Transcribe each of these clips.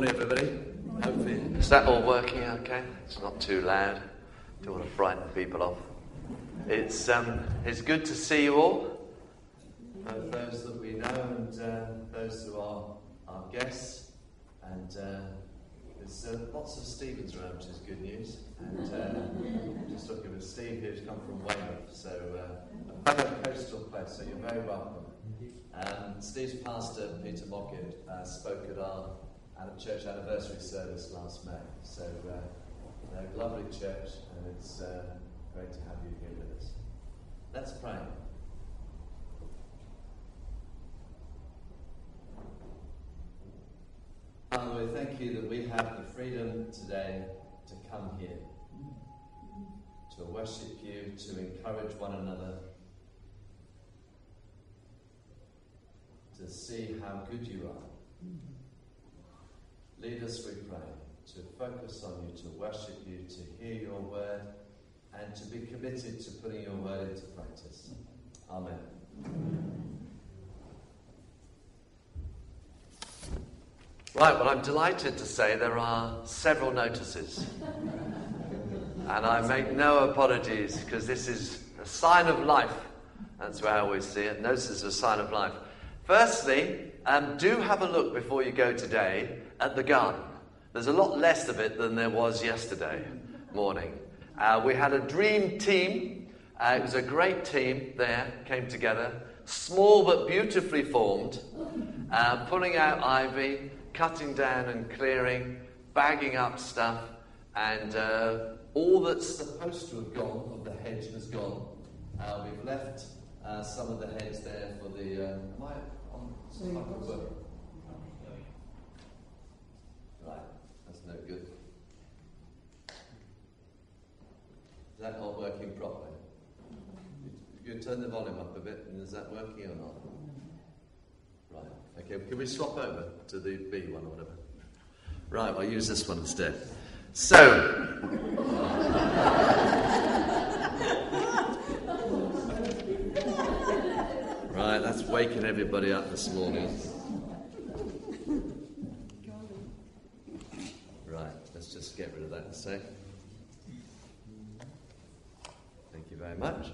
Morning, everybody. Hopefully, is that all working okay? It's not too loud. Don't want to frighten people off. It's good to see you all, both those that we know and those who are our guests. And there's lots of Stephens around, which is good news. And just looking at Steve, who's come from Weymouth, so a fellow coastal place, so you're very welcome. Steve's pastor, Peter Mockett, spoke at our church anniversary service last May. So, a lovely church, and it's great to have you here with us. Let's pray. Father, we thank you that we have the freedom today to come here, to worship you, to encourage one another, to see how good you are. Lead us, we pray, to focus on you, to worship you, to hear your word, and to be committed to putting your word into practice. Amen. Right, well, I'm delighted to say there are several notices. And I make no apologies, because this is a sign of life. That's the way I always see it. Notices are a sign of life. Firstly, do have a look before you go today at the garden. There's a lot less of it than there was yesterday morning. We had a dream team. It was a great team there, came together. Small but beautifully formed. Pulling out ivy, cutting down and clearing, bagging up stuff. And all that's supposed to have gone of the hedge has gone. We've left some of the heads there for the... Right, that's no good. Is that not working properly? You turn the volume up a bit, and is that working or not? Right, okay, can we swap over to the B one or whatever? Right, I'll use this one instead. So... Right, that's waking everybody up this morning. Right, let's just get rid of that in a sec. Thank you very much.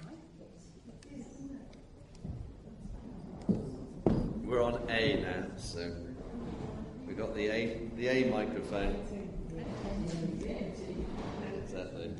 We're on A now, so we've got the A microphone. Exactly.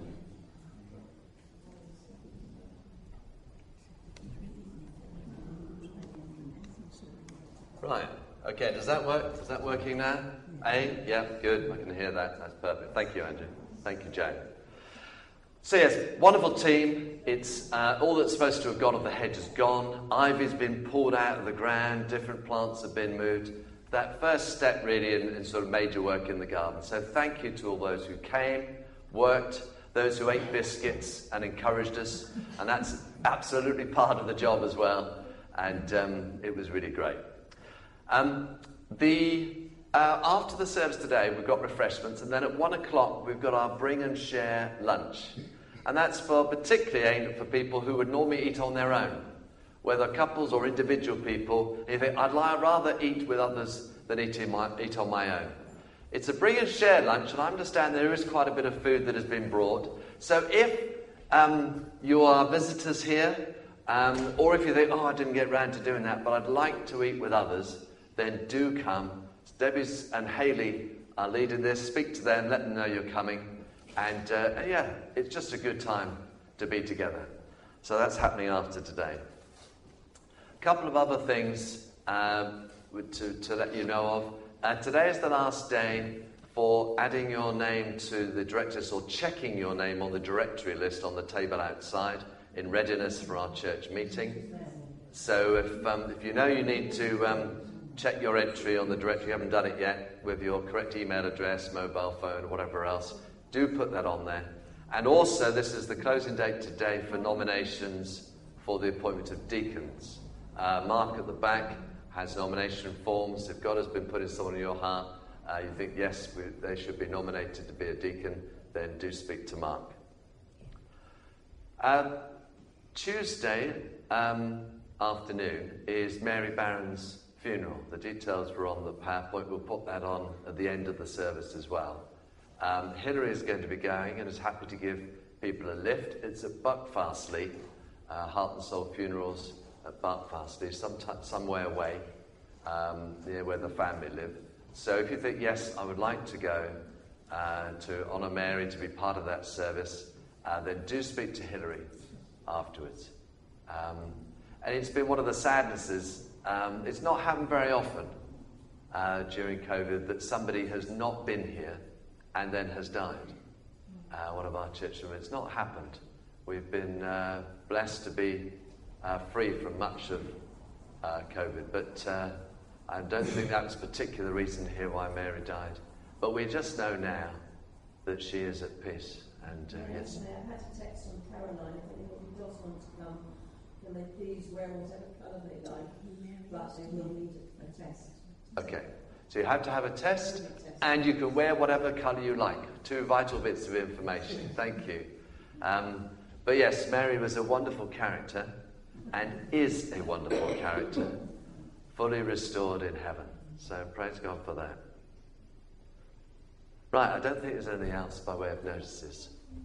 Right, okay, does that work? Is that working now? A? Yeah, good, I can hear that. That's perfect. Thank you, Andrew. Thank you, Jane. So yes, wonderful team. It's all that's supposed to have gone of the hedge is gone. Ivy's been pulled out of the ground. Different plants have been moved. That first step really in sort of major work in the garden. So thank you to all those who came, worked, those who ate biscuits and encouraged us. And that's absolutely part of the job as well. And it was really great. After the service today, we've got refreshments, and then at 1 o'clock, we've got our Bring and Share lunch. And that's particularly aimed for people who would normally eat on their own, whether couples or individual people. You think, I'd rather eat with others than eat on my own. It's a Bring and Share lunch, and I understand there is quite a bit of food that has been brought. So if you are visitors here, or if you think, I didn't get round to doing that, but I'd like to eat with others, then do come. Debbie and Hayley are leading this. Speak to them, let them know you're coming. And it's just a good time to be together. So that's happening after today. A couple of other things to let you know of. Today is the last day for adding your name to the directory or checking your name on the directory list on the table outside in readiness for our church meeting. So if you know you need to check your entry on the directory, you haven't done it yet, with your correct email address, mobile phone, whatever else, do put that on there. And also, this is the closing date today for nominations for the appointment of deacons. Mark at the back has nomination forms. If God has been putting someone in your heart, you think, yes, they should be nominated to be a deacon, then do speak to Mark. Tuesday afternoon is Mary Barron's funeral. The details were on the PowerPoint. We'll put that on at the end of the service as well. Hilary is going to be going and is happy to give people a lift. It's at Buckfastleigh, Heart and Soul Funerals at Buckfastleigh, some way away, near where the family live. So if you think, yes, I would like to go to honour Mary, to be part of that service, then do speak to Hilary afterwards. And it's been one of the sadnesses. It's not happened very often during COVID that somebody has not been here and then has died. One of our churchmen. It's not happened. We've been blessed to be free from much of COVID, but I don't think that was a particular reason here why Mary died. But we just know now that she is at peace. And yes. I've had a text from Caroline. If anybody does want to come, can they please wear whatever colour they like, but they will need a test. Okay. So you have to have a test, and you can wear whatever colour you like. 2 vital bits of information. Thank you. But yes, Mary was a wonderful character, and is a wonderful character, fully restored in heaven. So praise God for that. Right, I don't think there's anything else by way of notices.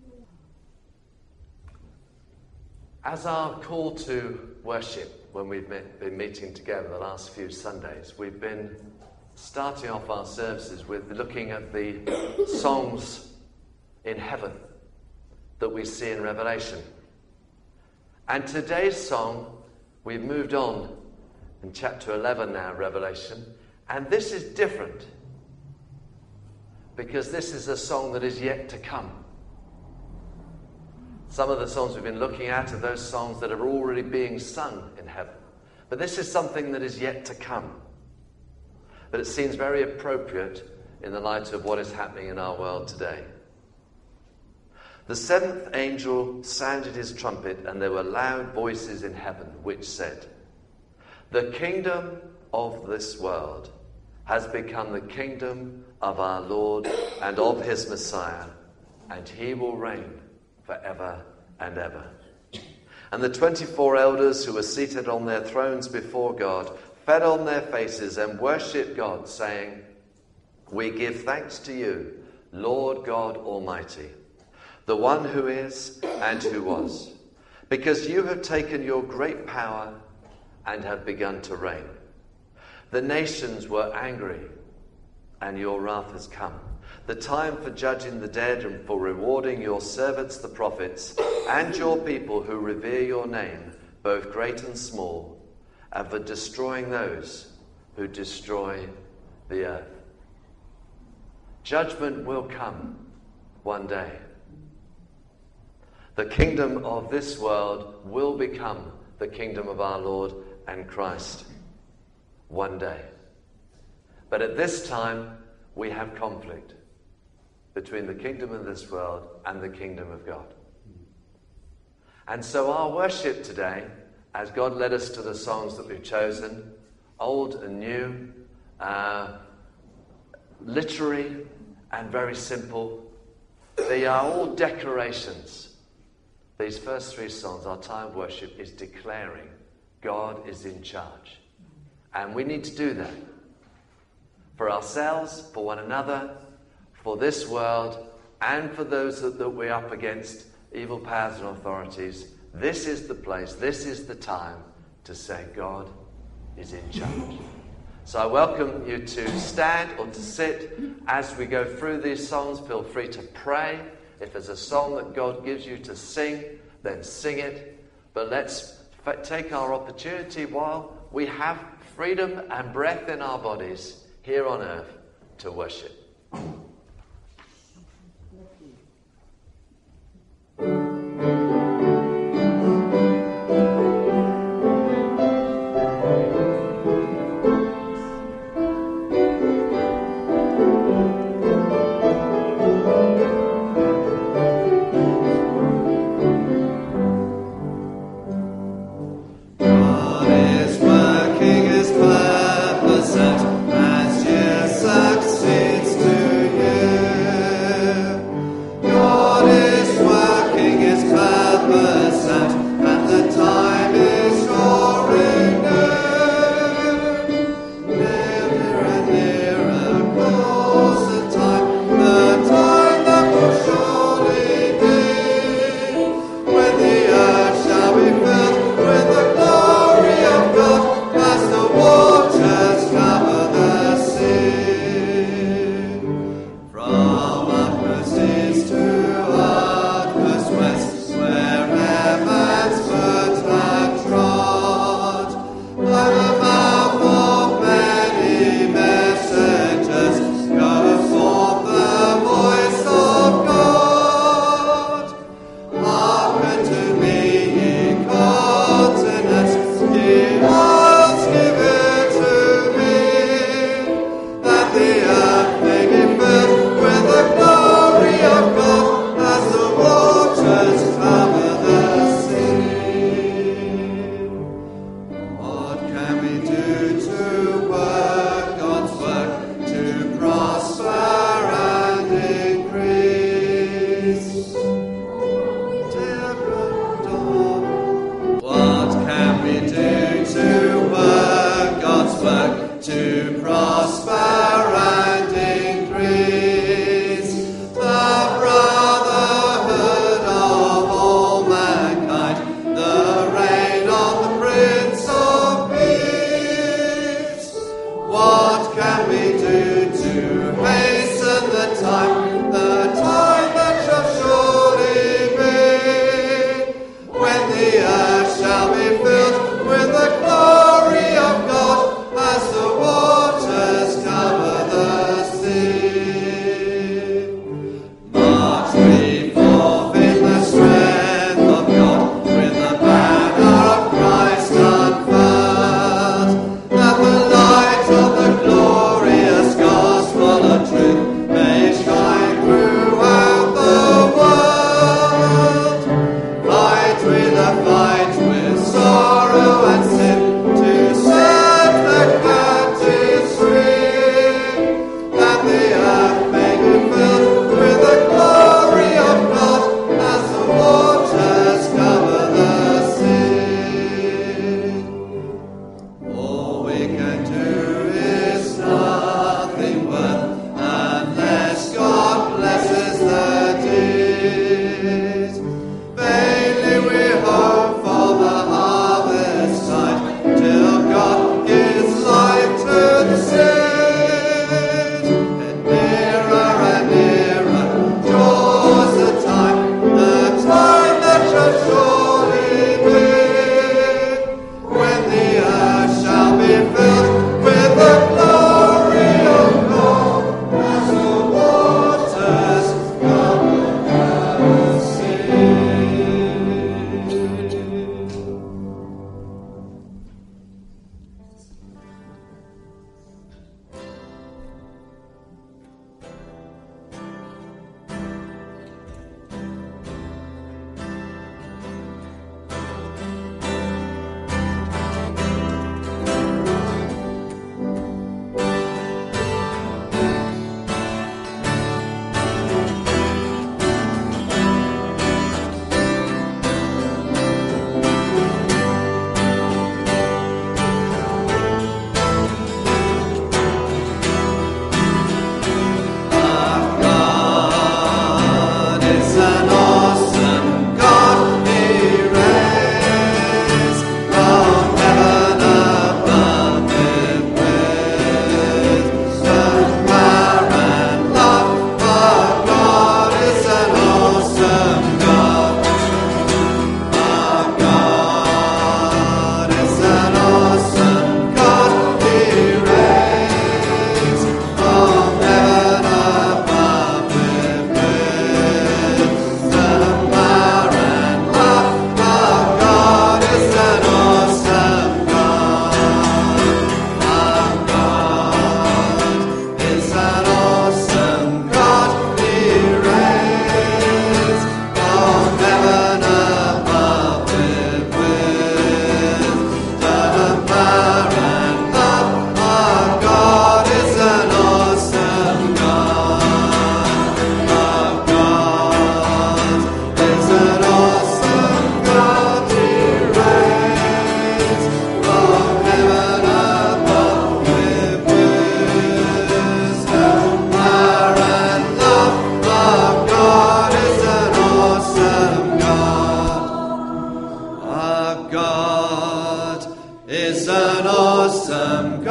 As our call to worship, when we've been meeting together the last few Sundays, we've been starting off our services with looking at the songs in heaven that we see in Revelation. And today's song, we've moved on in chapter 11 now, Revelation, and this is different because this is a song that is yet to come. Some of the songs we've been looking at are those songs that are already being sung in heaven. But this is something that is yet to come. But it seems very appropriate in the light of what is happening in our world today. The 7th angel sounded his trumpet, and there were loud voices in heaven which said, "The kingdom of this world has become the kingdom of our Lord and of his Messiah, and he will reign forever and ever." And the 24 elders who were seated on their thrones before God fell on their faces and worshipped God, saying, "We give thanks to you, Lord God Almighty, the one who is and who was, because you have taken your great power and have begun to reign. The nations were angry, and your wrath has come. The time for judging the dead and for rewarding your servants the prophets and your people who revere your name, both great and small, and for destroying those who destroy the earth." Judgment will come one day. The kingdom of this world will become the kingdom of our Lord and Christ one day. But at this time, we have conflict between the kingdom of this world and the kingdom of God. And so our worship today, as God led us to the songs that we've chosen, old and new, literary and very simple, they are all declarations. These first 3 songs, our time of worship, is declaring God is in charge. And we need to do that for ourselves, for one another, for this world, and for those that we're up against, evil powers and authorities. This is the place, this is the time to say God is in charge. So I welcome you to stand or to sit as we go through these songs. Feel free to pray. If there's a song that God gives you to sing, then sing it. But let's take our opportunity while we have freedom and breath in our bodies here on earth to worship. Succeeds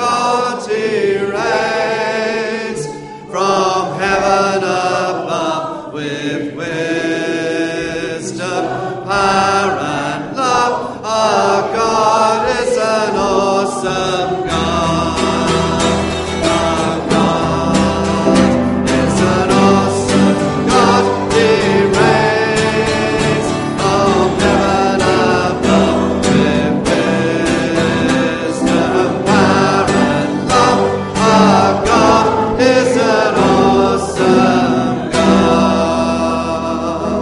God He reigns from heaven above with wisdom, power and love. Our God is an awesome God. Our God is an awesome God. He reigns from heaven above with wisdom, power and love. Our God is an awesome God.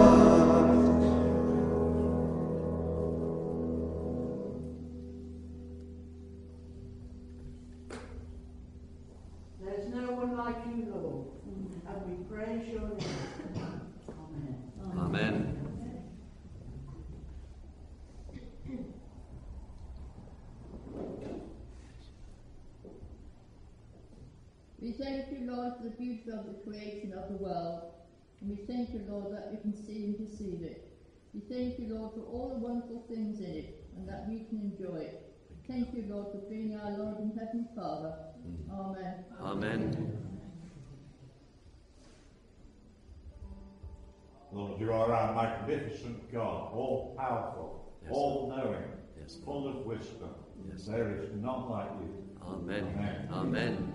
There's no one like you, Lord, and we praise your name. Amen. Amen. We thank you, Lord, for the beauty of the creation of the world, and we thank you, Lord, that we can see and perceive it. We thank you, Lord, for all the wonderful things in it, and that we can enjoy it. Thank you, Lord, for being our Lord and Heavenly Father. Amen. Amen. Lord, you are our magnificent God, all powerful, Yes, all knowing, Yes, full of wisdom. Yes. There is none like you. Amen. Amen. Amen.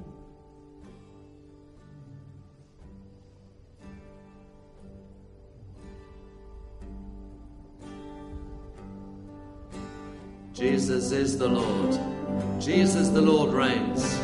Jesus is the Lord. Jesus the Lord reigns.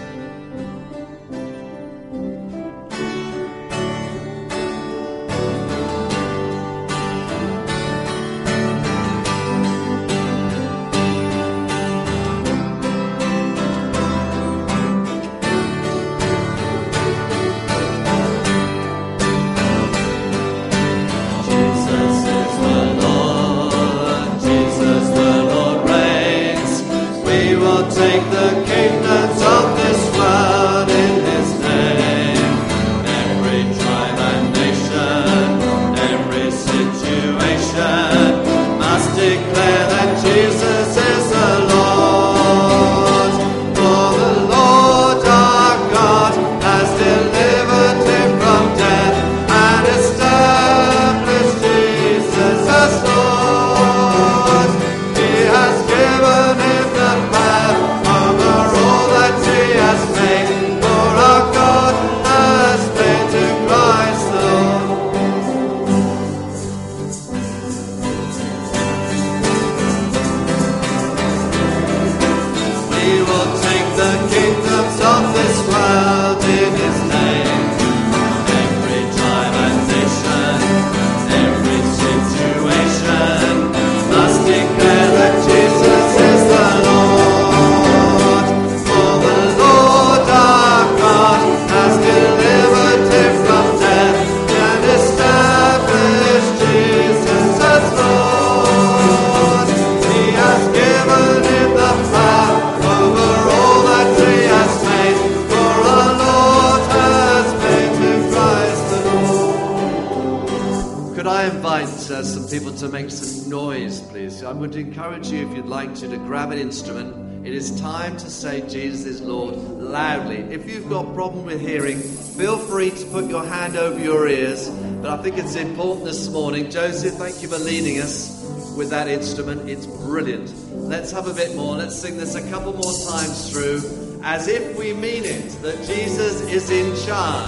Jesus is the Lord. Jesus the Lord reigns. We will take the kingdoms of this world in His name. Every tribe and nation, every situation must declare that Jesus is the Lord. For the Lord our God has delivered Him from death and established Jesus as Lord. He has given Him the power over all that He has made. For our God has made to Christ the Lord. We will take the kingdoms of this world in His name. Every tribe and nation, every situation must declare that Jesus is the Lord. For the Lord our God has delivered Him from death and established Jesus as Lord. He has given Him the power over all that He has made. For our Lord has made Him Christ the Lord. Could I invite some people to make some noise, please? I would encourage you, if you'd like to grab an instrument. It is time to say Jesus is Lord loudly. If you've got a problem with hearing, feel free to put your hand over your ears. But I think it's important this morning. Joseph, thank you for leading us with that instrument. It's brilliant. Let's have a bit more. Let's sing this a couple more times through, as if we mean it, that Jesus is in charge.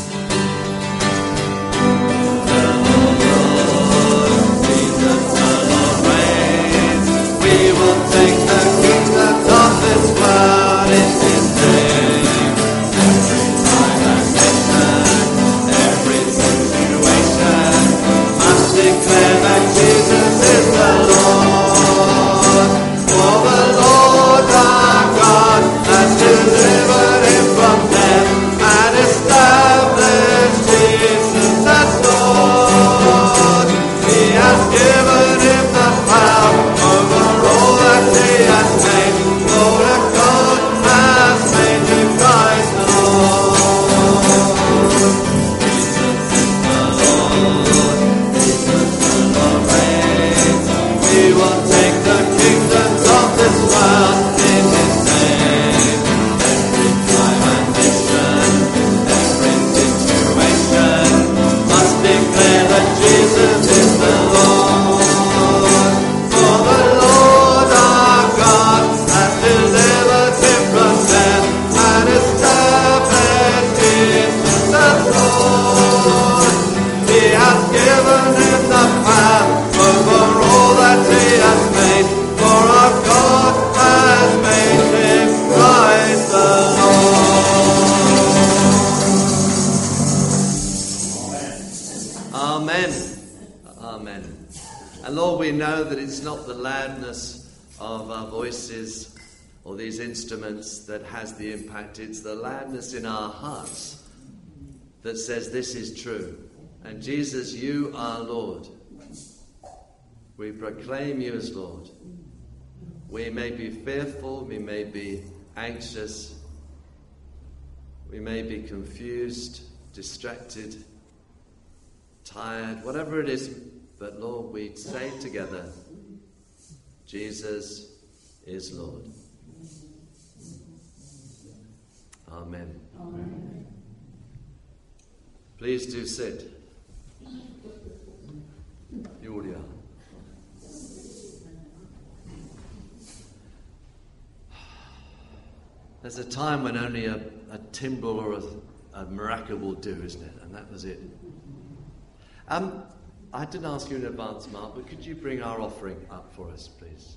We will take the kingdoms of this world in His name. Every tribe and nation, every situation must declare that Jesus is the Lord. For the Lord our God has delivered Him from death and established know that it's not the loudness of our voices or these instruments that has the impact. It's the loudness in our hearts that says this is true. And Jesus, you are Lord. We proclaim you as Lord. We may be fearful, we may be anxious, we may be confused, distracted, tired, whatever it is, but Lord, we say together, Jesus is Lord. Amen. Amen. Please do sit. Julia. There's a time when only a timbrel or a maraca will do, isn't it? And that was it. I didn't ask you in advance, Mark, but could you bring our offering up for us, please?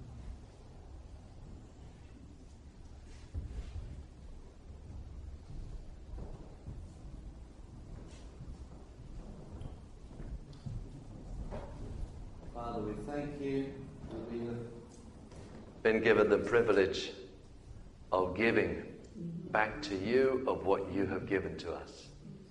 Father, we thank you that we have been given the privilege of giving back to you of what you have given to us.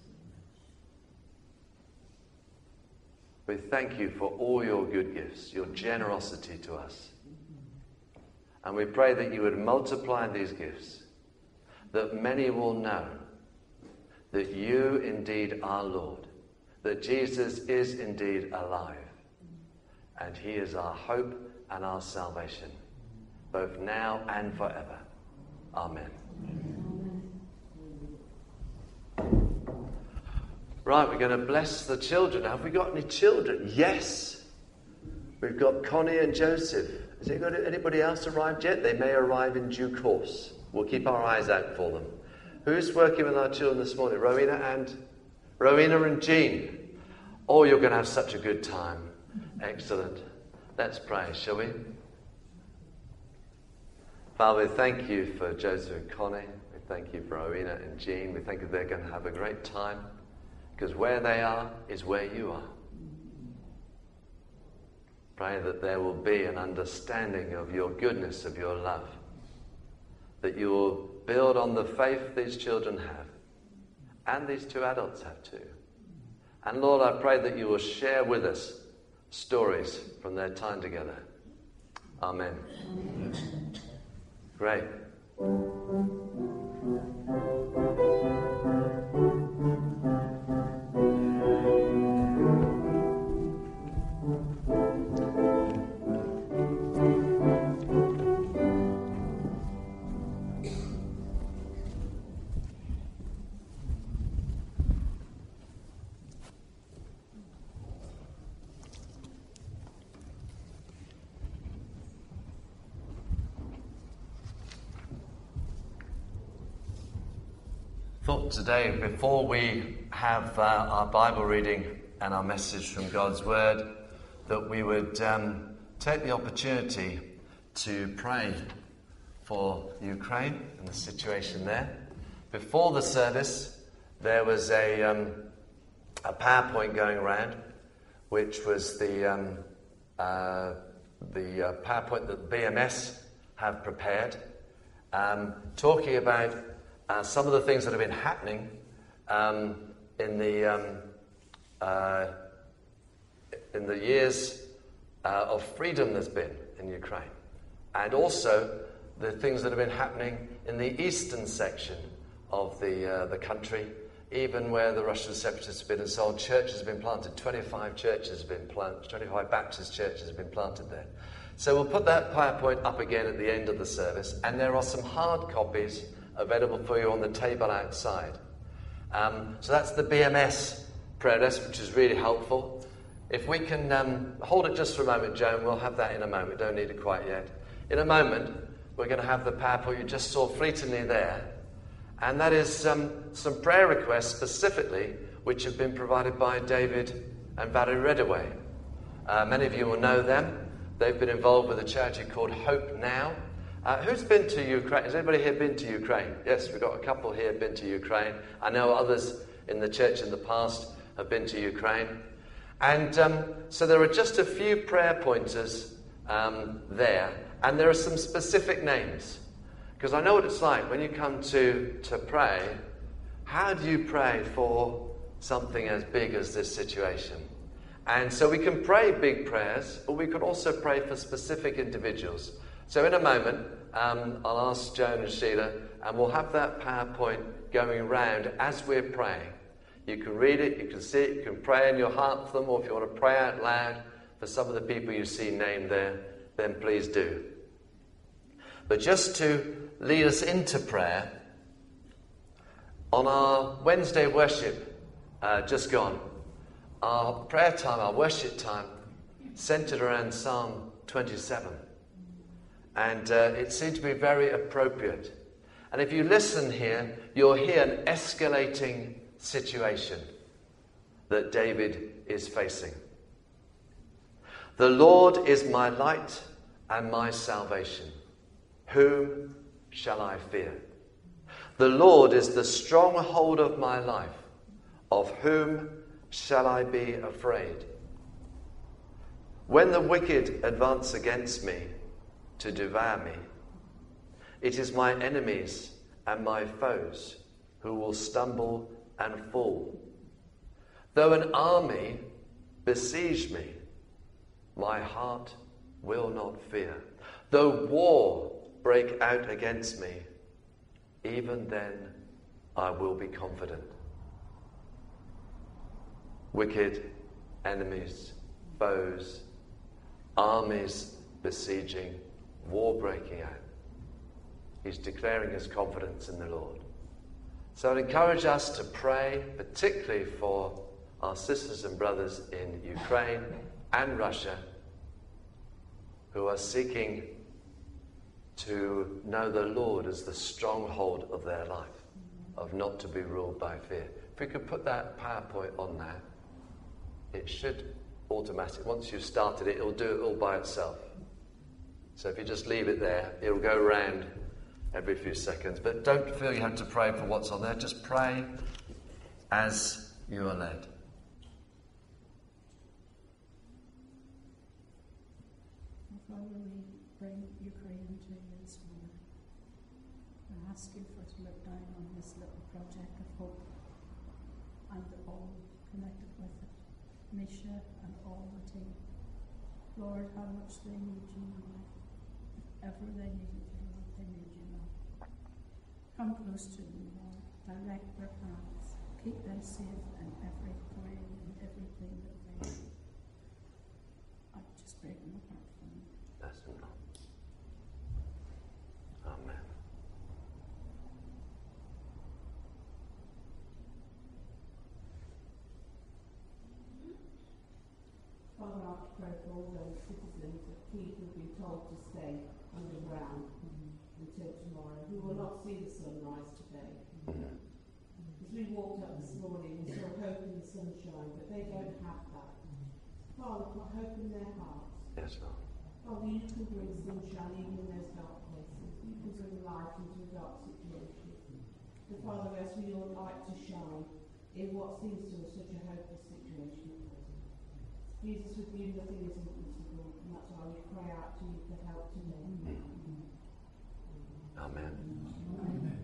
We thank you for all your good gifts, your generosity to us. And we pray that you would multiply these gifts, that many will know that you indeed are Lord, that Jesus is indeed alive, and he is our hope and our salvation, both now and forever. Amen. Right, we're going to bless the children. Have we got any children? Yes. We've got Connie and Joseph. Has anybody else arrived yet? They may arrive in due course. We'll keep our eyes out for them. Who's working with our children this morning? Rowena and Jean. Oh, you're going to have such a good time. Excellent. Let's pray, shall we? Father, we thank you for Joseph and Connie. We thank you for Rowena and Jean. We think that they're going to have a great time, because where they are is where you are. Pray that there will be an understanding of your goodness, of your love, that you will build on the faith these children have, and these two adults have too. And Lord, I pray that you will share with us stories from their time together. Amen. Amen. Great. Thought today, before we have our Bible reading and our message from God's Word, that we would take the opportunity to pray for Ukraine and the situation there. Before the service, there was a PowerPoint going around, which was the PowerPoint that BMS have prepared, talking about some of the things that have been happening in the years of freedom there's been in Ukraine, and also the things that have been happening in the eastern section of the country, even where the Russian separatists have been, and so on. Churches have been planted. 25 churches have been planted. 25 Baptist churches have been planted there. So we'll put that PowerPoint up again at the end of the service, and there are some hard copies available for you on the table outside. So that's the BMS prayer list, which is really helpful. If we can hold it just for a moment, Joan, we'll have that in a moment. We don't need it quite yet. In a moment, we're going to have the PowerPoint you just saw fleetingly there. And that is some prayer requests specifically, which have been provided by David and Valerie Redaway. Many of you will know them. They've been involved with a charity called Hope Now. Who's been to Ukraine? Has anybody here been to Ukraine? Yes, we've got a couple here been to Ukraine. I know others in the church in the past have been to Ukraine. And so there are just a few prayer pointers there, and there are some specific names. Because I know what it's like when you come to pray. How do you pray for something as big as this situation? And so we can pray big prayers, but we could also pray for specific individuals. So in a moment, I'll ask Joan and Sheila, and we'll have that PowerPoint going around as we're praying. You can read it, you can see it, you can pray in your heart for them, or if you want to pray out loud for some of the people you see named there, then please do. But just to lead us into prayer, on our Wednesday worship just gone, our prayer time, our worship time, centered around Psalm 27. And it seemed to be very appropriate. And if you listen here, you'll hear an escalating situation that David is facing. The Lord is my light and my salvation. Whom shall I fear? The Lord is the stronghold of my life. Of whom shall I be afraid? When the wicked advance against me to devour me, it is my enemies and my foes who will stumble and fall. Though an army besiege me, my heart will not fear. Though war break out against me, even then I will be confident. Wicked, enemies, foes, armies besieging, war breaking out. He's declaring his confidence in the Lord. So I'd encourage us to pray, particularly for our sisters and brothers in Ukraine and Russia, who are seeking to know the Lord as the stronghold of their life, of not to be ruled by fear. If we could put that PowerPoint on now, it should automatically, once you've started it, it'll do it all by itself. So if you just leave it there, it'll go around every few seconds. But don't feel you have to pray for what's on there. Just pray as you are led. Father, we bring Ukraine to you this morning. I ask you for to look down on this little project of hope and all connected with it, Misha and all the team. Lord, how much they need you now. If ever they needed you, Lord, they need you now. Come close to them, Lord. Direct their paths. Keep them safe in every way and everything that they do. I just break my heart for them. That's enough. Amen. Father, I pray for all those citizens of Kyiv who've been told to stay underground until tomorrow, who will not see the sunrise today. As we walked up this morning, we saw hope in the sunshine, but they don't have that. Father, put hope in their hearts. Yes, Lord. Father, you can bring sunshine even in those dark places. You can bring light into a dark situation. But Father, as we all like to shine in what seems to us such a hopeless situation. Jesus, with you nothing is impossible, and that's why we cry out to you for help today. Amen. Amen.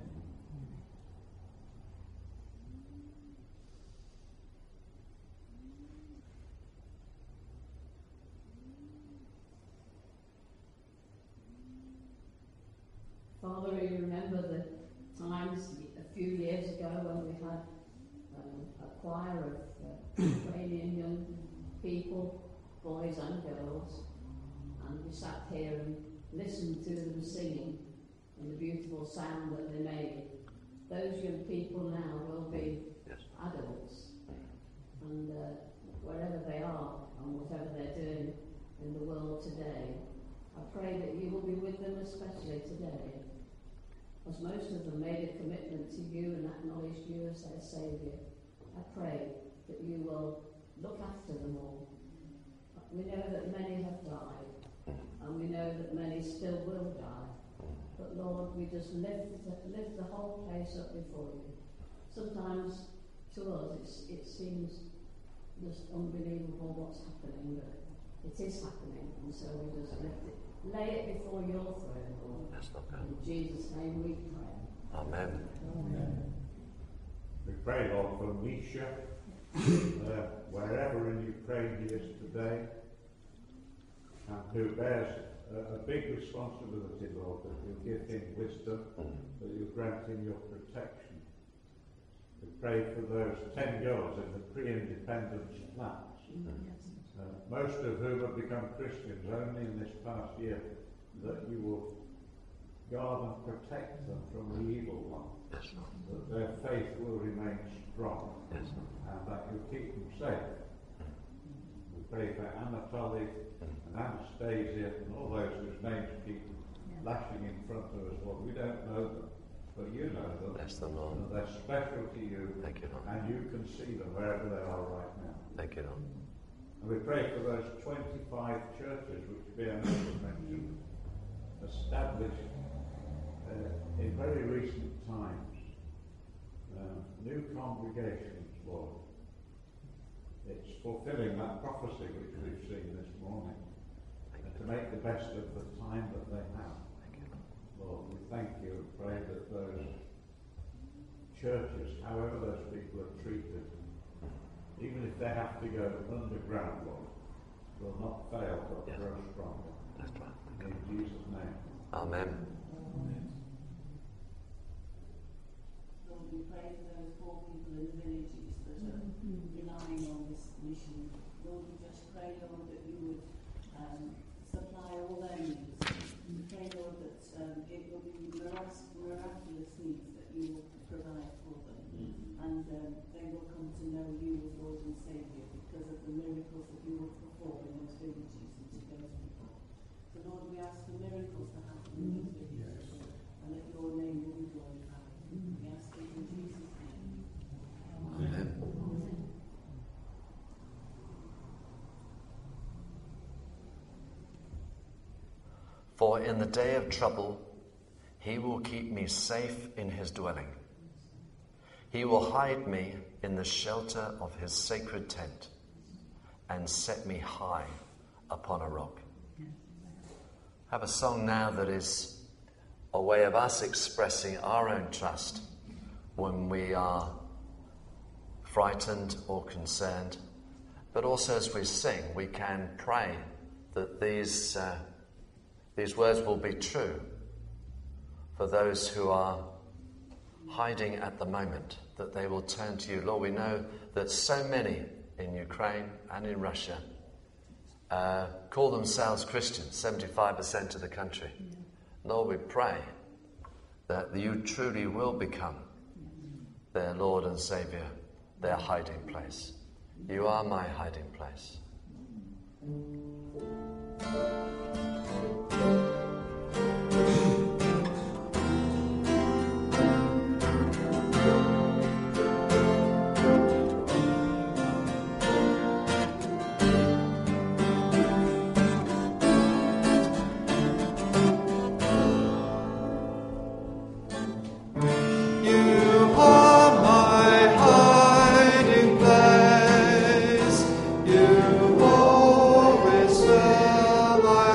Father, you remember the times a few years ago when we had a choir of Ukrainian young people, boys and girls, and we sat here and listened to them singing and the beautiful sound that they made. Those young people now will be adults, and wherever they are and whatever they're doing in the world today, I pray that you will be with them, especially today, as most of them made a commitment to you and acknowledged you as their Saviour. I pray that you will look after them all. We know that many have died, and we know that many still will die. But Lord, we just lift the whole place up before you. Sometimes to us it seems just unbelievable what's happening, but it is happening, and so we just lay it before your throne, Lord. Yes, Lord God. In Jesus' name we pray. Amen. Amen. We pray, Lord, for Misha, wherever in Ukraine he is today, and who bears a big responsibility, Lord, that you'll give him wisdom, that you'll grant him your protection. We pray for those 10 girls in the pre-independence flats, most of whom have become Christians only in this past year, that you will guard and protect them from the evil one, Yes, Lord. that their faith will remain strong, Yes. and that you'll keep them safe. We pray for Anatoly and Anastasia and all those whose names keep flashing in front of us. Lord, we don't know them, but you know them. Bless them, Lord. And they're special to you, Thank you, Lord. and you can see them wherever they are right now. Thank you, Lord. And we pray for those 25 churches which BM has mentioned, established in very recent times, new congregations, Lord. It's fulfilling that prophecy which we've seen this morning, and to make the best of the time that they have. Thank you, Lord, we thank you and pray that those churches, however those people are treated, even if they have to go underground, Lord, will not fail but Yes. grow stronger. That's right. In Jesus' name. Amen. Lord, we pray for those poor people in the villages that are relying on this mission. Lord, we just pray, Lord, that you would supply all their needs. We pray, Lord, that it will be miraculous needs that you will provide for them. And they will come to know you as Lord and Saviour because of the miracles that you will perform in those villages and to those people. So, Lord, we ask for miracles to happen in those villages and that your name will be glorified. We ask it in Jesus' name. Amen. For in the day of trouble, he will keep me safe in his dwelling. He will hide me in the shelter of his sacred tent and set me high upon a rock. I have a song now that is a way of us expressing our own trust when we are frightened or concerned. But also as we sing, we can pray that these words will be true for those who are hiding at the moment, that they will turn to you. Lord, we know that so many in Ukraine and in Russia call themselves Christians, 75% of the country. Lord, we pray that you truly will become their Lord and Saviour, their hiding place. You are my hiding place. You always fill my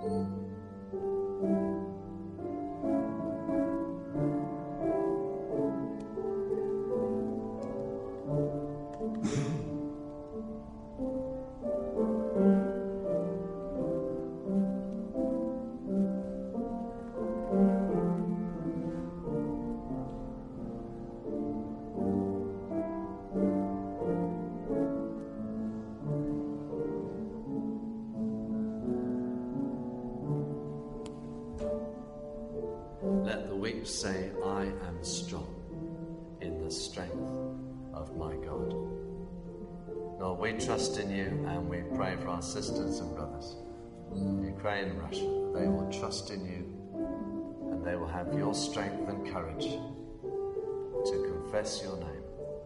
Let the weak say, I am strong in the strength of my God. Lord, we trust in you and we pray for our sisters and brothers in Ukraine and Russia. They will trust in you and they will have your strength and courage to confess your name.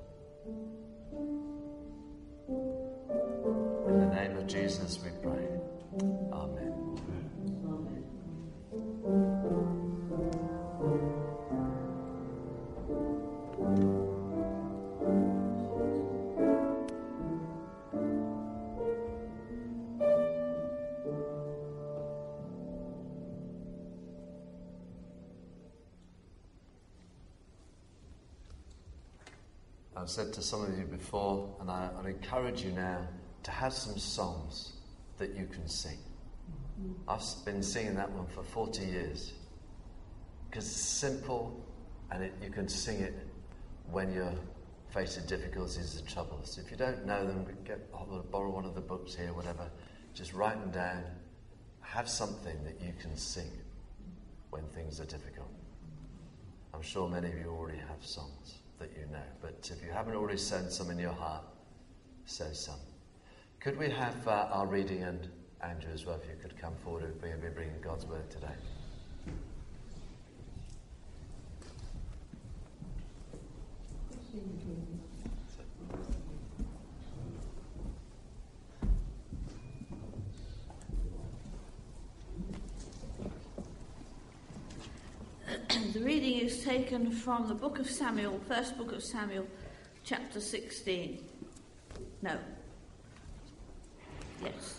In the name of Jesus we pray. Amen. I've said to some of you before, and I'd encourage you now to have some songs that you can sing. I've been singing that one for 40 years because it's simple and you can sing it when you're facing difficulties and troubles. If you don't know them, borrow one of the books here, whatever. Just write them down. Have something that you can sing when things are difficult. I'm sure many of you already have songs that you know, but if you haven't already sent some in your heart, say some. Could we have our reading, and Andrew as well, if you could come forward, we'll be bringing God's word today. The reading is taken from the book of Samuel, first book of Samuel, chapter 16. No. Yes.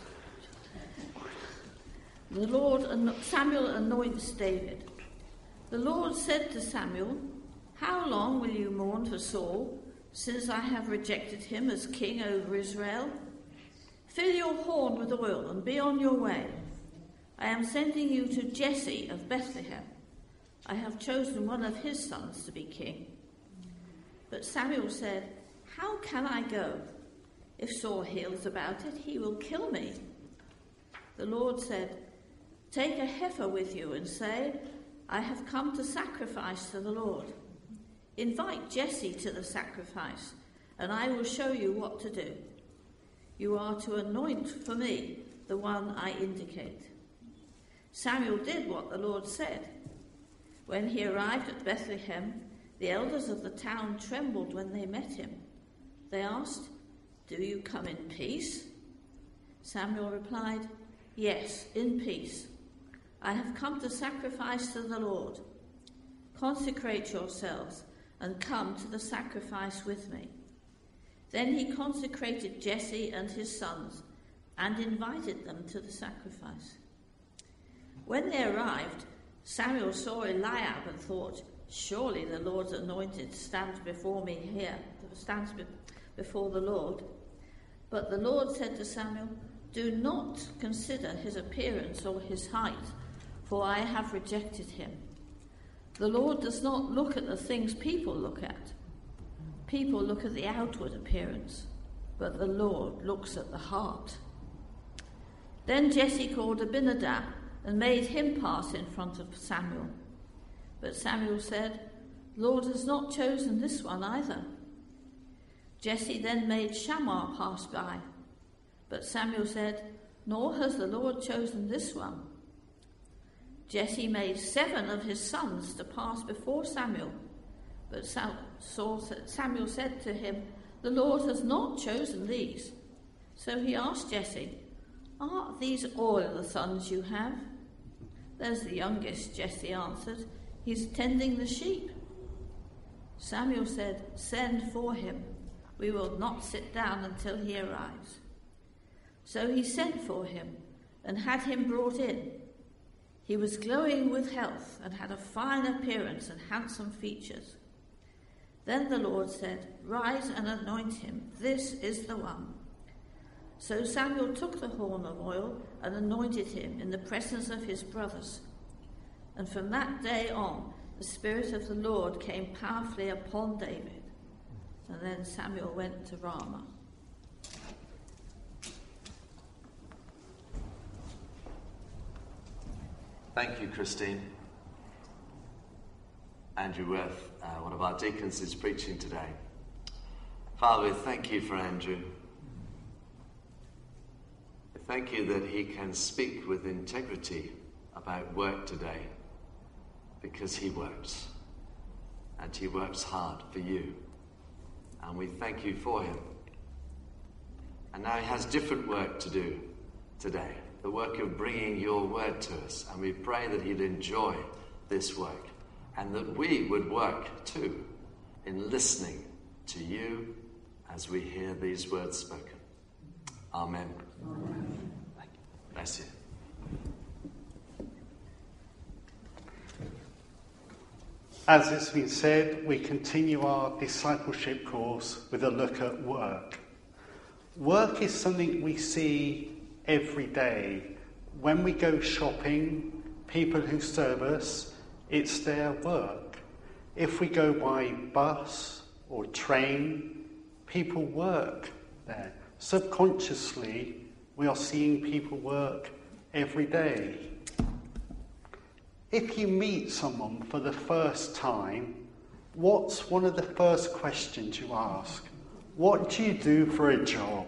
Samuel anoints David. The Lord said to Samuel, "How long will you mourn for Saul, since I have rejected him as king over Israel? Fill your horn with oil and be on your way. I am sending you to Jesse of Bethlehem. I have chosen one of his sons to be king." But Samuel said, "How can I go? If Saul hears about it, he will kill me." The Lord said, "Take a heifer with you and say, 'I have come to sacrifice to the Lord.' Invite Jesse to the sacrifice, and I will show you what to do. You are to anoint for me the one I indicate." Samuel did what the Lord said. When he arrived at Bethlehem, the elders of the town trembled when they met him. They asked, "Do you come in peace?" Samuel replied, "Yes, in peace. I have come to sacrifice to the Lord. Consecrate yourselves and come to the sacrifice with me." Then he consecrated Jesse and his sons and invited them to the sacrifice. When they arrived, Samuel saw Eliab and thought, "Surely the Lord's anointed stands before me here, stands before the Lord." But the Lord said to Samuel, "Do not consider his appearance or his height, for I have rejected him. The Lord does not look at the things people look at. People look at the outward appearance, but the Lord looks at the heart." Then Jesse called Abinadab and made him pass in front of Samuel. But Samuel said, "The Lord has not chosen this one either." Jesse then made Shammah pass by. But Samuel said, "Nor has the Lord chosen this one." Jesse made 7 of his sons to pass before Samuel. But Samuel said to him, "The Lord has not chosen these." So he asked Jesse, "Are these all the sons you have?" "There's the youngest," Jesse answered. "He's tending the sheep." Samuel said, "Send for him. We will not sit down until he arrives." So he sent for him and had him brought in. He was glowing with health and had a fine appearance and handsome features. Then the Lord said, "Rise and anoint him. This is the one." So Samuel took the horn of oil and anointed him in the presence of his brothers. And from that day on, the Spirit of the Lord came powerfully upon David. And then Samuel went to Ramah. Thank you, Christine. Andrew Worth, one of our deacons, is preaching today. Father, we thank you for Andrew. We thank you that he can speak with integrity about work today because he works. And he works hard for you. And we thank you for him. And now he has different work to do today. The work of bringing your word to us. And we pray that he'll enjoy this work. And that we would work too in listening to you as we hear these words spoken. Amen. Amen. Thank you. Bless you. As it's been said, we continue our discipleship course with a look at work. Work is something we see every day. When we go shopping, people who serve us, it's their work. If we go by bus or train, people work there. Subconsciously, we are seeing people work every day. If you meet someone for the first time, what's one of the first questions you ask? What do you do for a job?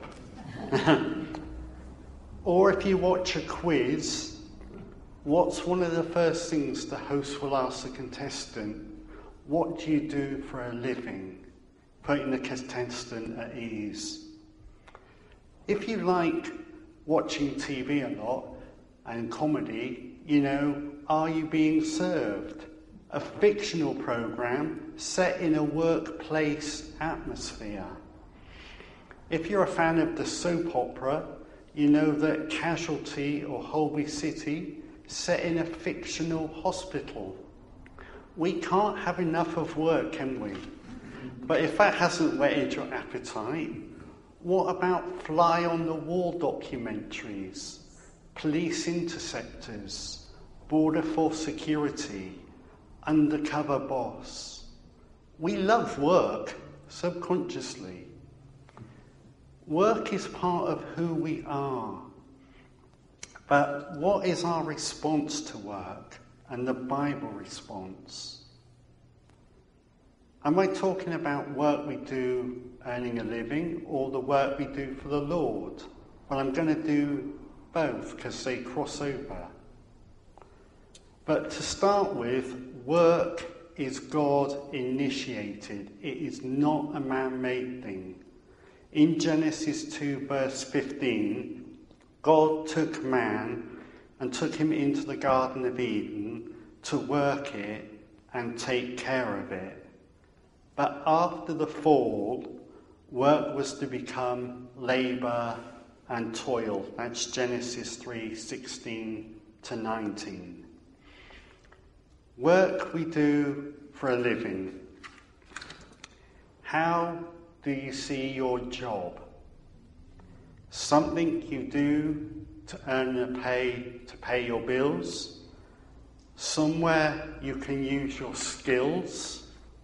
Or if you watch a quiz, what's one of the first things the host will ask the contestant? What do you do for a living? Putting the contestant at ease. If you like watching TV a lot and comedy, Are You Being Served? A fictional programme set in a workplace atmosphere. If you're a fan of the soap opera, you know that Casualty or Holby City set in a fictional hospital. We can't have enough of work, can we? But if that hasn't whetted your appetite, what about fly-on-the-wall documentaries, police interceptors, Border Force Security, Undercover Boss? We love work, subconsciously. Work is part of who we are. But what is our response to work and the Bible response? Am I talking about work we do earning a living or the work we do for the Lord? Well, I'm going to do both because they cross over. But to start with, work is God initiated. It is not a man-made thing. In Genesis 2 verse 15, God took man and took him into the Garden of Eden to work it and take care of it. But after the fall, work was to become labour and toil. That's Genesis 3:16 to 19. Work we do for a living. How do you see your job? Something you do to earn a pay to pay your bills? Somewhere you can use your skills?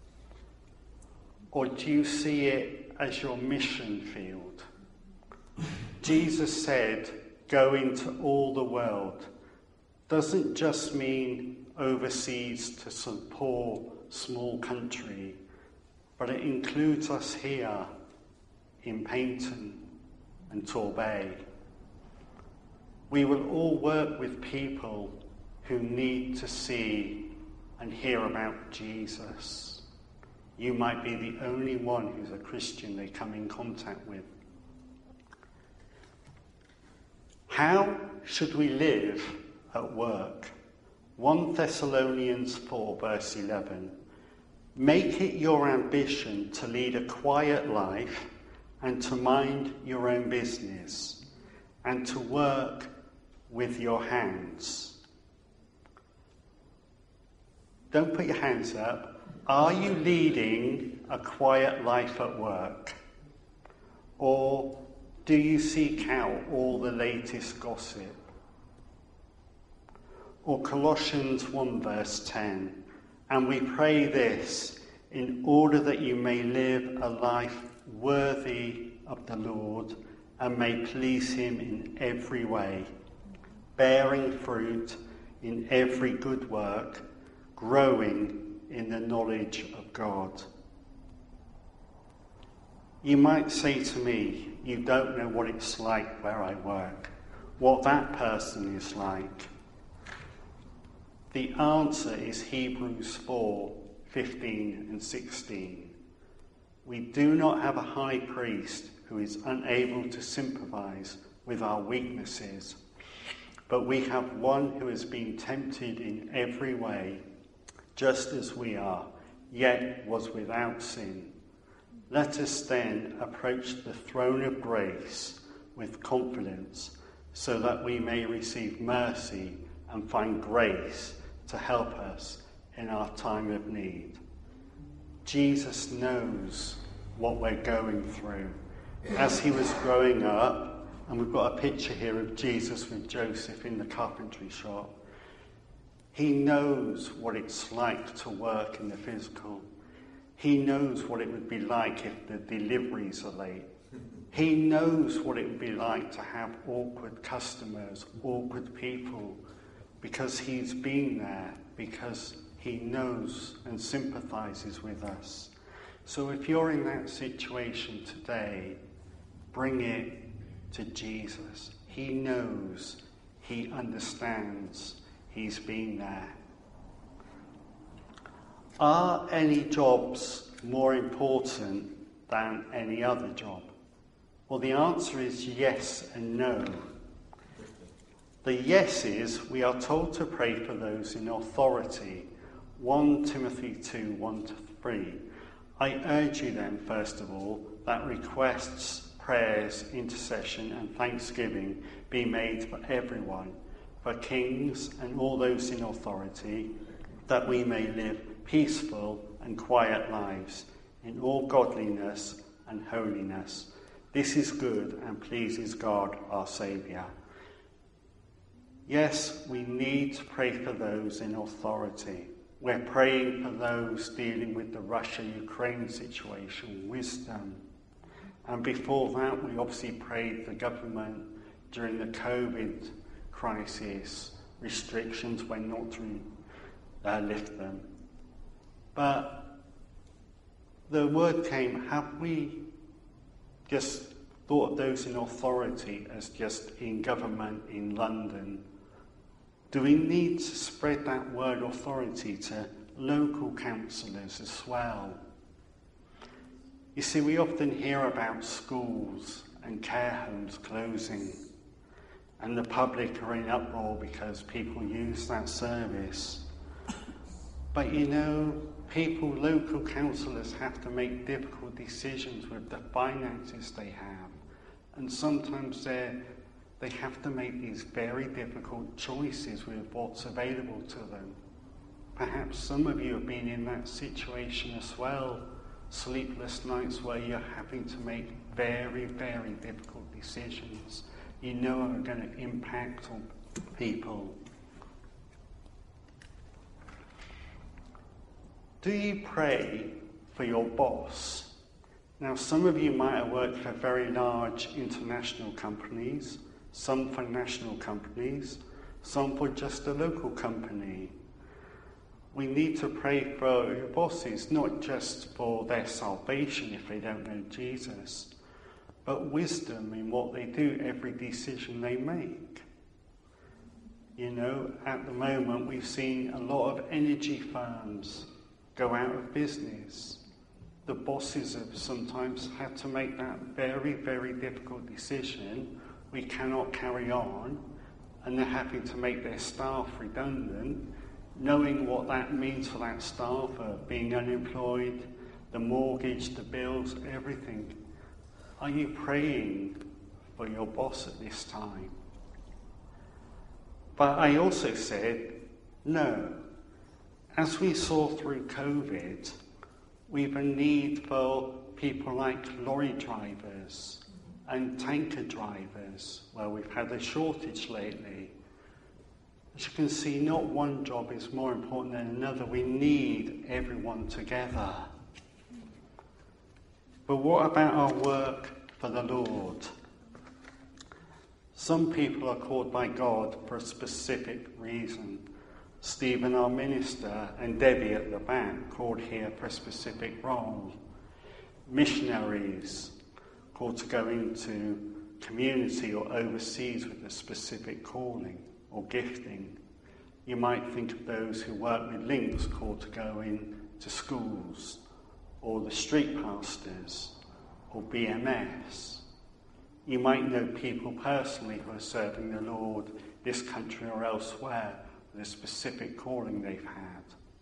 Or do you see it as your mission field? Jesus said, "Go into all the world." Doesn't just mean overseas to some poor, small country, but it includes us here in Paignton and Torbay. We will all work with people who need to see and hear about Jesus. You might be the only one who's a Christian they come in contact with. How should we live at work? 1 Thessalonians 4 verse 11. Make it your ambition to lead a quiet life and to mind your own business and to work with your hands. don't put your hands up. Are you leading a quiet life at work? Or do you seek out all the latest gossip? Or Colossians 1 verse 10, and we pray this, in order that you may live a life worthy of the Lord and may please him in every way, bearing fruit in every good work, growing in the knowledge of God. You might say to me, you don't know what it's like where I work, what that person is like. The answer is Hebrews 4:15 and 16. We do not have a high priest who is unable to sympathize with our weaknesses, but we have one who has been tempted in every way, just as we are, yet was without sin. Let us then approach the throne of grace with confidence, so that we may receive mercy and find grace to help us in our time of need. Jesus knows what we're going through. As he was growing up, and we've got a picture here of Jesus with Joseph in the carpentry shop, he knows what it's like to work in the physical. He knows what it would be like if the deliveries are late. He knows what it would be like to have awkward customers, awkward people, because he's been there, because he knows and sympathizes with us. So if you're in that situation today, bring it to Jesus. He knows, he understands, he's been there. Are any jobs more important than any other job? Well, the answer is yes and no. The yes is, we are told to pray for those in authority. 1 Timothy 2, 1-3. I urge you then, first of all, that requests, prayers, intercession and thanksgiving be made for everyone, for kings and all those in authority, that we may live peaceful and quiet lives in all godliness and holiness. This is good and pleases God our Saviour. Yes, we need to pray for those in authority. We're praying for those dealing with the Russia-Ukraine situation, wisdom. And before that, we obviously prayed the government during the COVID crisis, restrictions when not to lift them. But the word came, have we just thought of those in authority as just in government in London? Do we need to spread that word authority to local councillors as well? You see, we often hear about schools and care homes closing, and the public are in uproar because people use that service. But you know, local councillors have to make difficult decisions with the finances they have, and sometimes they have to make these very difficult choices with what's available to them. Perhaps some of you have been in that situation as well, sleepless nights where you're having to make very, very difficult decisions you know are going to impact on people. Do you pray for your boss? Now, some of you might have worked for very large international companies, some for national companies, some for just a local company. We need to pray for your bosses, not just for their salvation if they don't know Jesus, but wisdom in what they do, every decision they make. You know, at the moment we've seen a lot of energy firms go out of business. The bosses have sometimes had to make that very, very difficult decision. We cannot carry on, and they're having to make their staff redundant, knowing what that means for that staff, being unemployed, the mortgage, the bills, everything. Are you praying for your boss at this time? But I also said no. as we saw through COVID, we've a need for people like lorry drivers and tanker drivers, where we've had a shortage lately. As you can see, not one job is more important than another. We need everyone together. But what about our work for the Lord? Some people are called by God for a specific reason. Stephen, our minister, and Debbie at the back, called here for a specific role. Missionaries, called to go into community or overseas with a specific calling or gifting. You might think of those who work with Links, called to go into schools, or the street pastors, or BMS. You might know people personally who are serving the Lord this country or elsewhere with a specific calling they've had.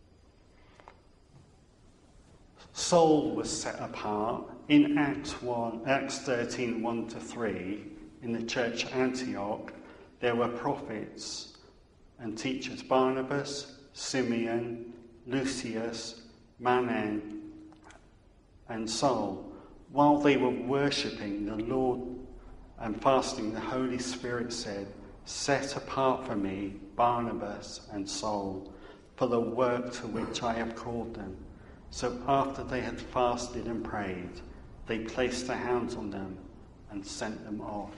Saul was set apart in Acts 13, 1-3, in the church at Antioch. There were prophets and teachers: Barnabas, Simeon, Lucius, Manaen, and Saul. While they were worshipping the Lord and fasting, the Holy Spirit said, "Set apart for me Barnabas and Saul for the work to which I have called them." So after they had fasted and prayed, they placed their hands on them and sent them off.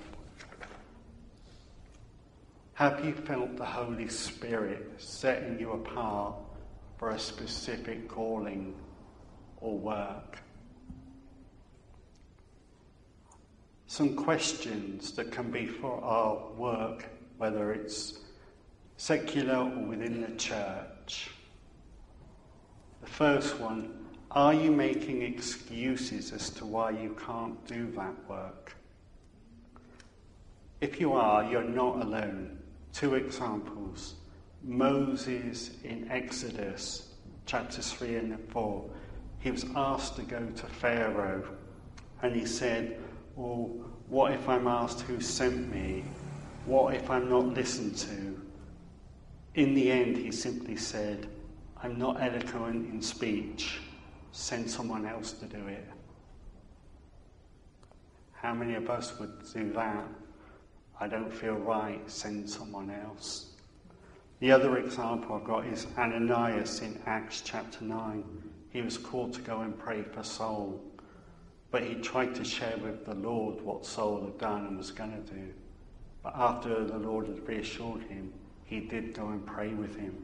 Have you felt the Holy Spirit setting you apart for a specific calling or work? Some questions that can be for our work, whether it's secular or within the church. The first one: are you making excuses as to why you can't do that work? If you are, you're not alone. 2 examples. Moses in Exodus chapters 3 and 4. He was asked to go to Pharaoh, and he said, "Well, what if I'm asked who sent me? What if I'm not listened to?" In the end, he simply said, "I'm not eloquent in speech. Send someone else to do it." How many of us would do that? "I don't feel right, send someone else." The other example I've got is Ananias in Acts chapter 9. He was called to go and pray for Saul, but he tried to share with the Lord what Saul had done and was going to do. But after the Lord had reassured him, he did go and pray with him.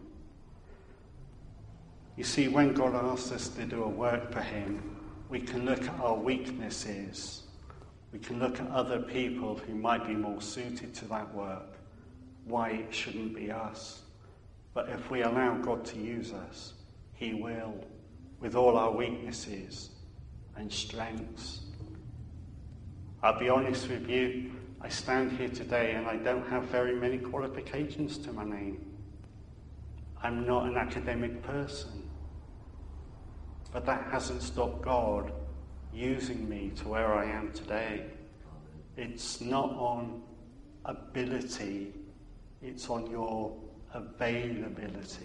You see, when God asks us to do a work for him, we can look at our weaknesses. We can look at other people who might be more suited to that work, why it shouldn't be us. But if we allow God to use us, he will, with all our weaknesses and strengths. I'll be honest with you, I stand here today and I don't have very many qualifications to my name. I'm not an academic person. But that hasn't stopped God using me to where I am today. It's not on ability, it's on your availability.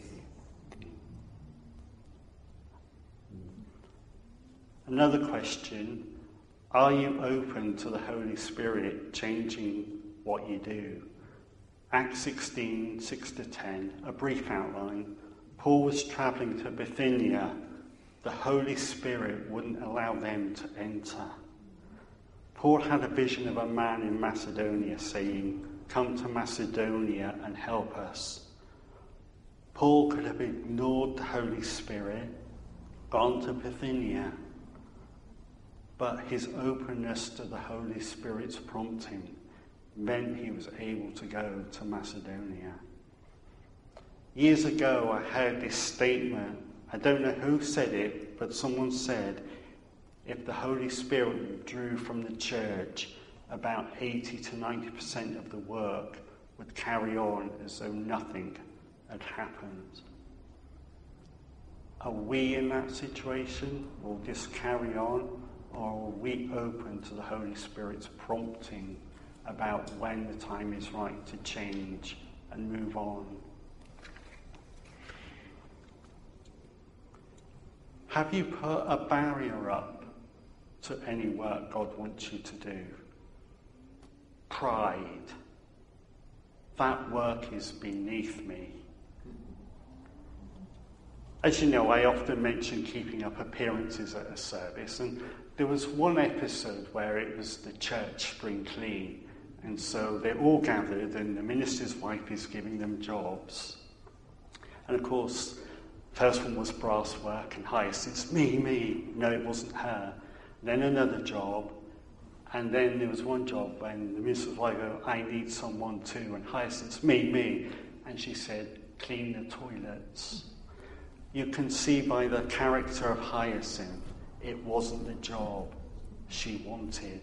Another question: are you open to the Holy Spirit changing what you do? Acts 16, 6-10, a brief outline. Paul was travelling to Bithynia. The Holy Spirit wouldn't allow them to enter. Paul had a vision of a man in Macedonia saying, "Come to Macedonia and help us." Paul could have ignored the Holy Spirit, gone to Bithynia, but his openness to the Holy Spirit's prompting meant he was able to go to Macedonia. Years ago, I heard this statement. I don't know who said it, but someone said, if the Holy Spirit withdrew from the church, about 80 to 90% of the work would carry on as though nothing had happened. Are we in that situation? Will this carry on? Or are we open to the Holy Spirit's prompting about when the time is right to change and move on? Have you put a barrier up to any work God wants you to do? Pride. That work is beneath me. As you know, I often mention keeping up appearances at a service, and there was one episode where it was the church spring clean, and so they're all gathered and the minister's wife is giving them jobs. And of course, first one was brass work and Hyacinth's, me. No, it wasn't her. Then another job, and then there was one job when the minister's wife goes, I need someone too, and Hyacinth's, me. And she said, clean the toilets. You can see by the character of Hyacinth, it wasn't the job she wanted.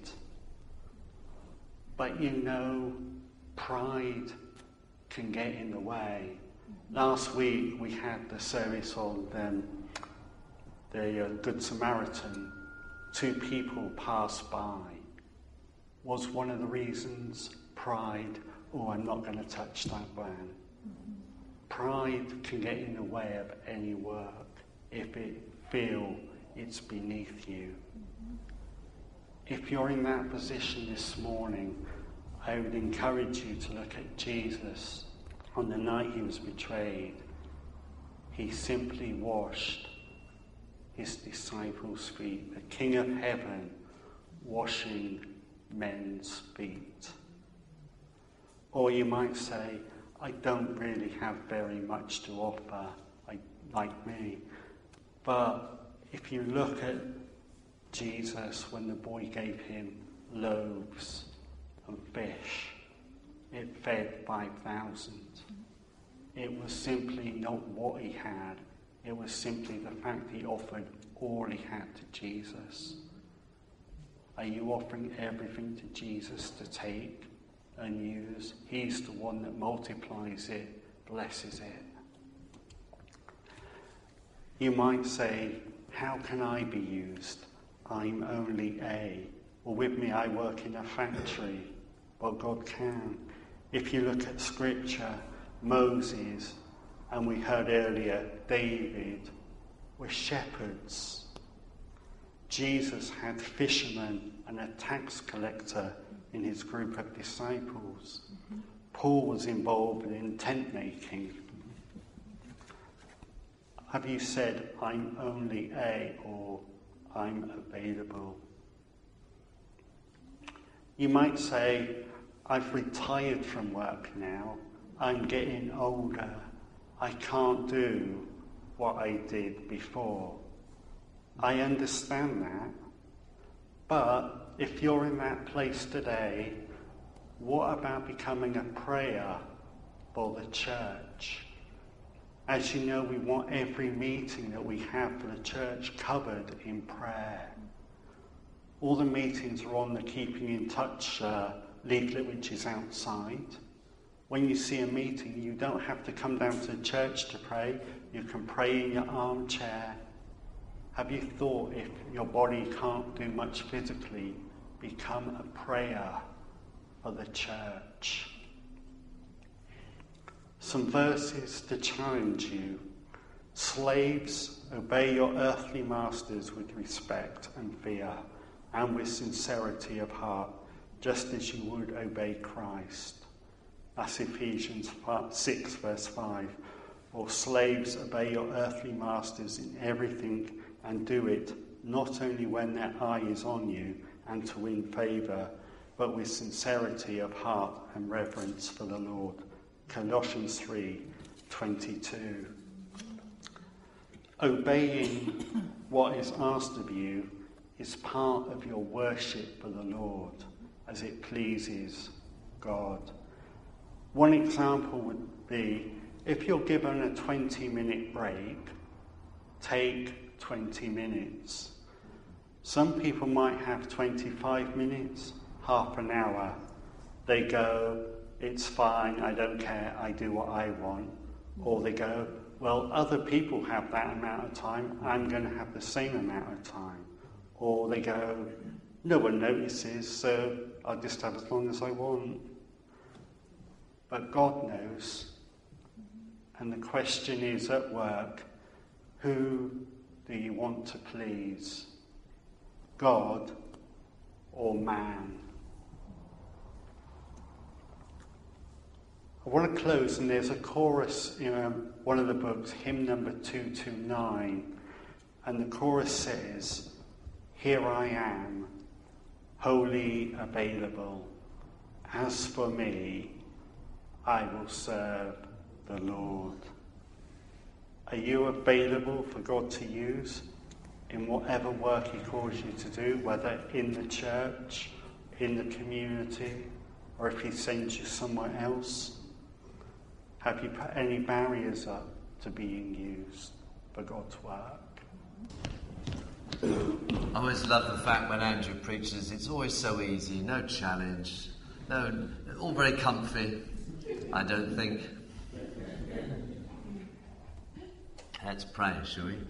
But you know, pride can get in the way. Last week we had the service on the Good Samaritan. 2 people passed by. Was one of the reasons pride? Oh, I'm not going to touch that one. Pride can get in the way of any work if it feel it's beneath you. If you're in that position this morning, I would encourage you to look at Jesus. On the night he was betrayed, he simply washed his disciples' feet, the King of Heaven washing men's feet. Or you might say, I don't really have very much to offer, like me. But if you look at Jesus, when the boy gave him loaves and fish, it fed 5,000. It was simply not what he had. It was simply the fact he offered all he had to Jesus. Are you offering everything to Jesus to take and use? He's the one that multiplies it, blesses it. You might say, how can I be used? I'm only a. Well, with me, I work in a factory. Well, God can. If you look at Scripture, Moses, and we heard earlier, David, were shepherds. Jesus had fishermen and a tax collector in his group of disciples. Paul was involved in tent making. Have you said, I'm only a, or I'm available? You might say, I've retired from work now. I'm getting older. I can't do what I did before. I understand that. But if you're in that place today, what about becoming a prayer for the church? As you know, we want every meeting that we have for the church covered in prayer. All the meetings are on the Keeping in Touch leaflet, which is outside. When you see a meeting, you don't have to come down to the church to pray. You can pray in your armchair. Have you thought, if your body can't do much physically, become a prayer for the church? Some verses to challenge you. Slaves, obey your earthly masters with respect and fear, and with sincerity of heart, just as you would obey Christ. That's Ephesians 6, verse 5. Or slaves, obey your earthly masters in everything, and do it not only when their eye is on you and to win favour, but with sincerity of heart and reverence for the Lord. Colossians 3:22. Obeying what is asked of you is part of your worship for the Lord, as it pleases God. One example would be, if you're given a 20-minute break, take 20 minutes. Some people might have 25 minutes, half an hour. They go, it's fine, I don't care, I do what I want. Or they go, well, other people have that amount of time, I'm going to have the same amount of time. Or they go, no one notices, so I'll just have as long as I want. But God knows. And the question is, at work, who do you want to please? God or man? I want to close, and there's a chorus in one of the books, hymn number 229, and the chorus says, "Here I am, wholly available. As for me, I will serve the Lord." Are you available for God to use in whatever work he calls you to do, whether in the church, in the community, or if he sends you somewhere else? Have you put any barriers up to being used for God's work? I always love the fact when Andrew preaches, it's always so easy, no challenge, no, all very comfy, I don't think. Let's pray, shall we?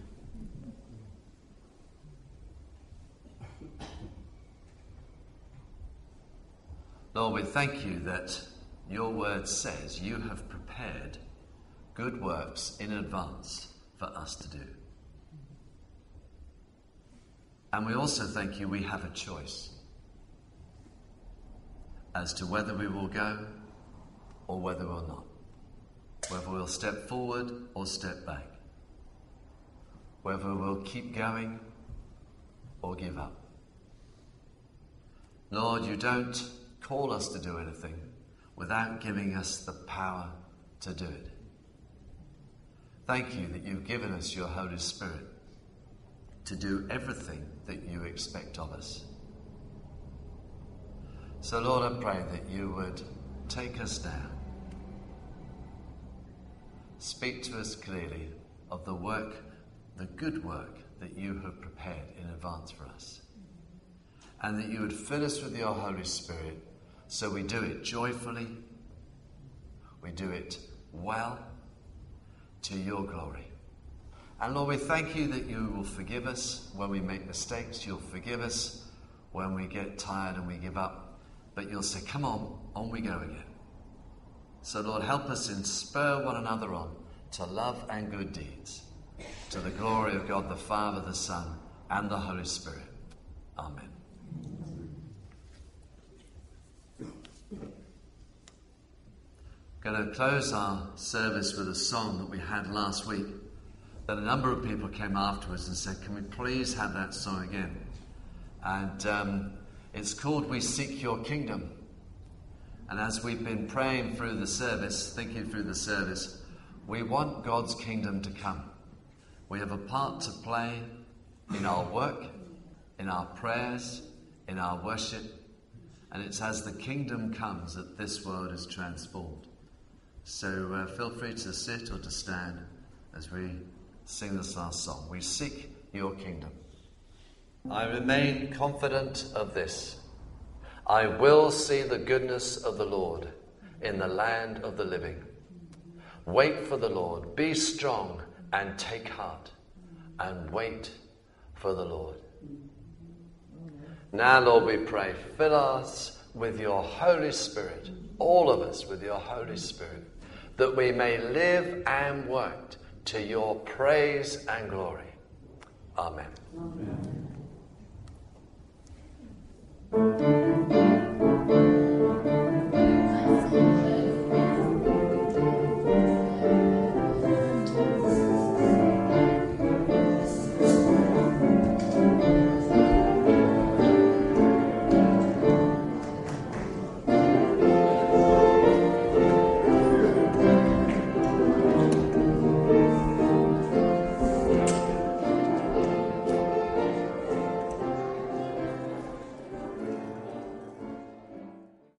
Lord, we thank you that your word says you have prepared good works in advance for us to do. And we also thank you we have a choice as to whether we will go or whether we'll not. Whether we'll step forward or step back. Whether we'll keep going or give up. Lord, you don't call us to do anything without giving us the power to do it. Thank you that you've given us your Holy Spirit to do everything that you expect of us. So Lord, I pray that you would take us now. Speak to us clearly of the work, the good work that you have prepared in advance for us. And that you would fill us with your Holy Spirit so we do it joyfully, we do it well, to your glory. And Lord, we thank you that you will forgive us when we make mistakes. You'll forgive us when we get tired and we give up. But you'll say, come on we go again. So Lord, help us and spur one another on to love and good deeds, to the glory of God the Father, the Son, and the Holy Spirit. Amen. Going to close our service with a song that we had last week that a number of people came afterwards and said, can we please have that song again? And it's called We Seek Your Kingdom. And as we've been praying through the service, thinking through the service, we want God's kingdom to come. We have a part to play in our work, in our prayers, in our worship. And it's as the kingdom comes that this world is transformed. So feel free to sit or to stand as we sing this last song. We seek your kingdom. I remain confident of this. I will see the goodness of the Lord in the land of the living. Wait for the Lord. Be strong and take heart and wait for the Lord. Now, Lord, we pray, fill us with your Holy Spirit, all of us with your Holy Spirit, that we may live and work to your praise and glory. Amen. Amen.